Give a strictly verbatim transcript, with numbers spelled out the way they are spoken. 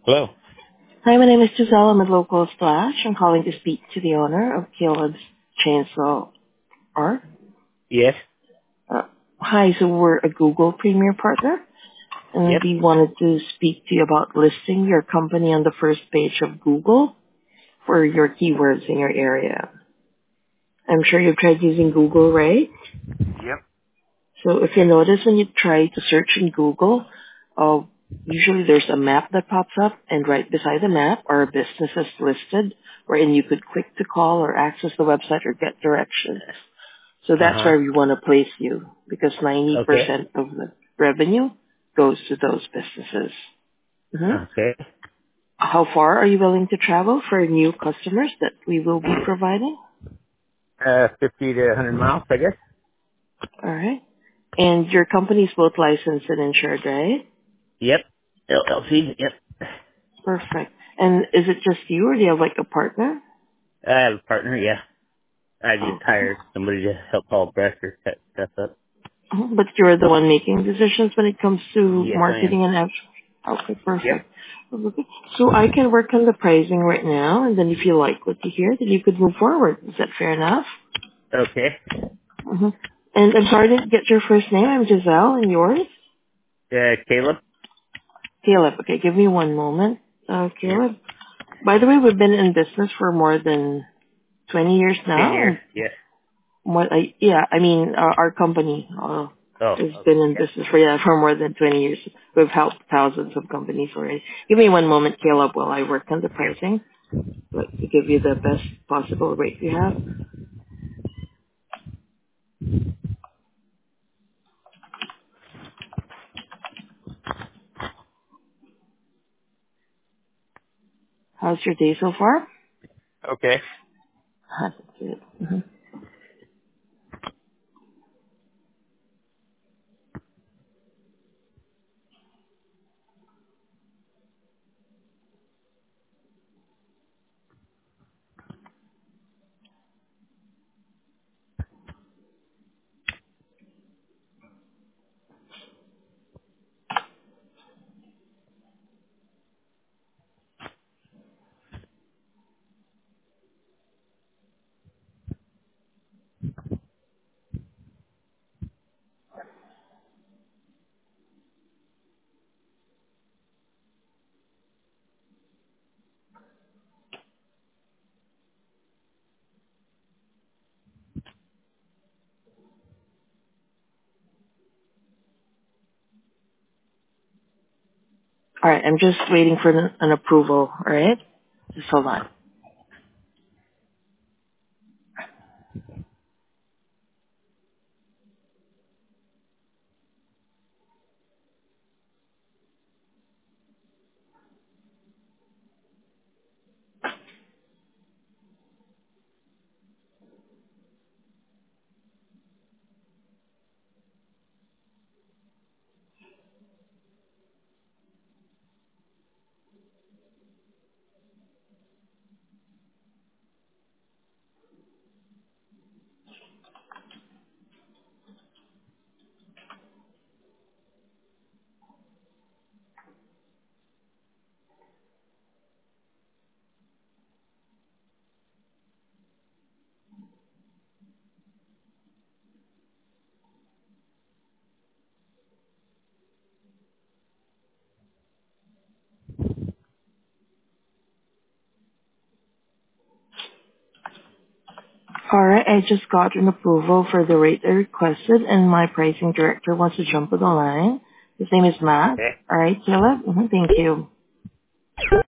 Hello. Hi, my name is Giselle. I'm at Local Splash. I'm calling to speak to the owner of Caleb's Chainsaw Art. Yes. Uh, hi, so we're a Google Premier Partner, and Yep. we wanted to speak to you about listing your company on the first page of Google for your keywords in your area. I'm sure you've tried using Google, right? Yep. So if you notice when you try to search in Google, uh, usually there's a map that pops up, and right beside the map are businesses listed wherein you could click to call or access the website or get directions. So Uh that's huh. where we want to place you because Okay. ninety percent of the revenue goes to those businesses. hmm Okay. How far are you willing to travel for new customers that we will be providing? Uh, fifty to a hundred miles, I guess. All right. And your company is both licensed and insured, right? Yep. L L C. Yep. Perfect. And is it just you or do you have like a partner? I have a partner. Yeah. I just Okay. hired somebody to help haul brush or cut stuff up. Mhm. But you're the one making decisions when it comes to Yes, I am. marketing and ads. Okay, Yep. perfect. Okay. So I can work on the pricing right now, and then if you like what you hear, then you could move forward. Is that fair enough? Okay. hmm And I'm sorry I didn't get your first name. I'm Giselle, and yours? Uh, Caleb. Caleb. Okay, give me one moment. Uh, Yep. Caleb. By the way, we've been in business for more than twenty years Ten now, years. and Yes. What I yeah, I mean uh, our company uh, Oh. has Okay. been in Yep. business for yeah for more than twenty years. We've helped thousands of companies already. Give me one moment, Caleb, while I work on the Yep. pricing, like to give you the best possible rate we have. How's your day so far? Okay. That's good. Mhm. All right, I'm just waiting for an, an approval. All right, just hold on. All right, I just got an approval for the rate I requested, and my pricing director wants to jump on the line. His name is Matt. Okay. All right, Caleb. hmm Thank you.